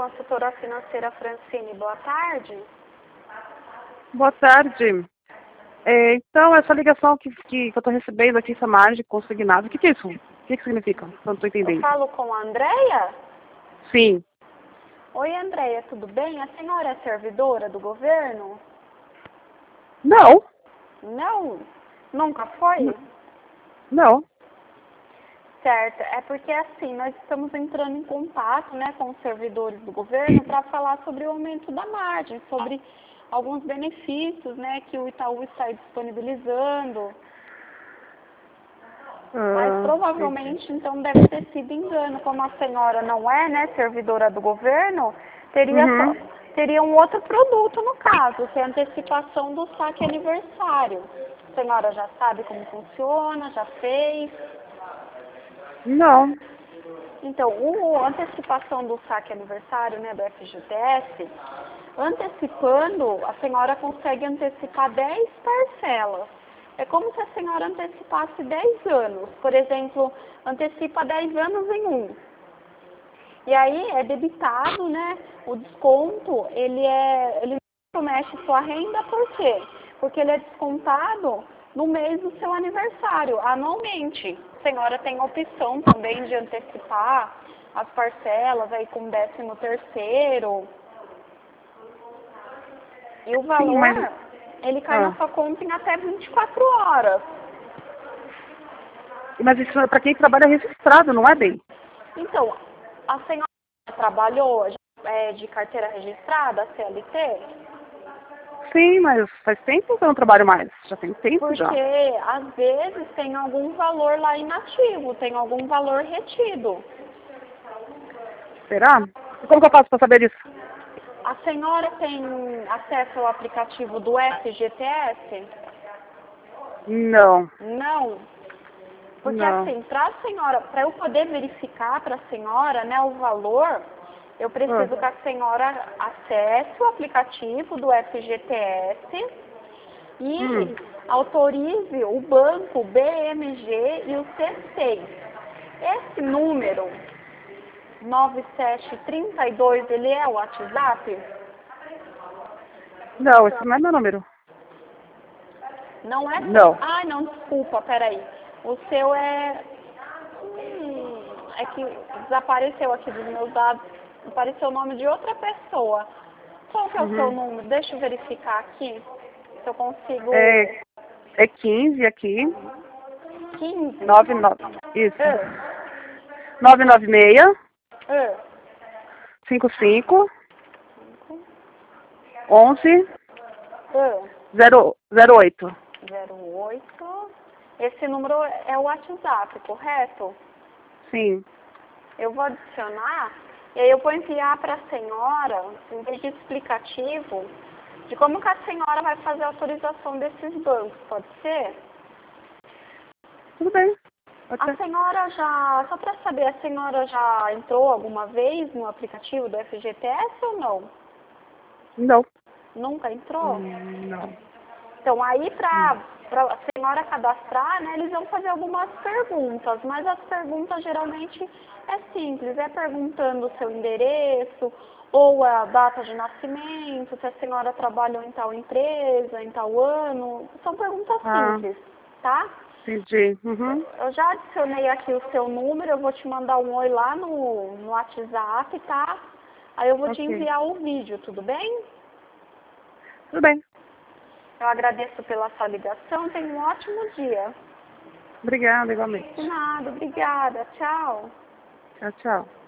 consultora financeira Francine, boa tarde. Boa tarde. Então, essa ligação que eu estou recebendo aqui, essa margem consignada, o que é isso? O que significa? Não estou Eu entendendo. falo com a Andréia? Sim. Oi, Andréia, tudo bem? A senhora é servidora do governo? Não. Não? Nunca foi? Não. Certo, é porque assim, nós estamos entrando em contato, né, com os servidores do governo para falar sobre o aumento da margem, sobre alguns benefícios, né, que o Itaú está disponibilizando. Mas provavelmente, então, deve ter sido engano. Como a senhora não é, né, servidora do governo, teria um outro produto no caso, que é a antecipação do saque aniversário. A senhora já sabe como funciona, já fez? Não. Então, a antecipação do saque aniversário, né, do FGTS, antecipando, a senhora consegue antecipar 10 parcelas. É como se a senhora antecipasse 10 anos. Por exemplo, antecipa 10 anos em um. E aí é debitado, né, o desconto, ele não mexe sua renda, por quê? Porque ele é descontado no mês do seu aniversário, anualmente. A senhora tem a opção também de antecipar as parcelas aí com 13º. E o valor, Sim, mas... ele cai na sua conta em até 24 horas. Mas isso é para quem trabalha registrado, não é bem? Então, a senhora trabalhou de carteira registrada, CLT? Sim, mas faz tempo que eu não trabalho mais. Já tem tempo já. Porque, às vezes, tem algum valor lá inativo, tem algum valor retido. Será? E como que eu faço para saber disso? A senhora tem acesso ao aplicativo do FGTS? Não. Não. Porque Não. assim, para eu poder verificar para a senhora, né, o valor, eu preciso que a senhora acesse o aplicativo do FGTS e autorize o banco BMG e o C6. Esse número 9732, ele é o WhatsApp? Não, esse não é meu número. Não é? Não. Ah, não, desculpa, peraí. O seu é... é que desapareceu aqui dos meus dados. Apareceu o nome de outra pessoa. Qual que é o seu número? Deixa eu verificar aqui. Se eu consigo... É 15 aqui. 15? 99. Isso. Ah, 996 ah, 55 11 ah. 008. 08. Esse número é o WhatsApp, correto? Sim. Eu vou adicionar e aí eu vou enviar para a senhora um vídeo explicativo de como que a senhora vai fazer a autorização desses bancos, pode ser? Tudo bem. Pode A ser. senhora já, só para saber, a senhora já entrou alguma vez no aplicativo do FGTS ou não? Não. Nunca entrou? Não. Então, aí para a senhora cadastrar, né, eles vão fazer algumas perguntas, mas as perguntas geralmente é simples, é perguntando o seu endereço, ou a data de nascimento, se a senhora trabalhou em tal empresa, em tal ano, são perguntas simples, tá? Entendi. Eu já adicionei aqui o seu número, eu vou te mandar um oi lá no WhatsApp, tá? Aí eu vou te Ok. enviar o vídeo, tudo bem? Tudo bem. Eu agradeço pela sua ligação, tenha um ótimo dia. Obrigada, igualmente. De nada, obrigada, tchau. Tchau, tchau.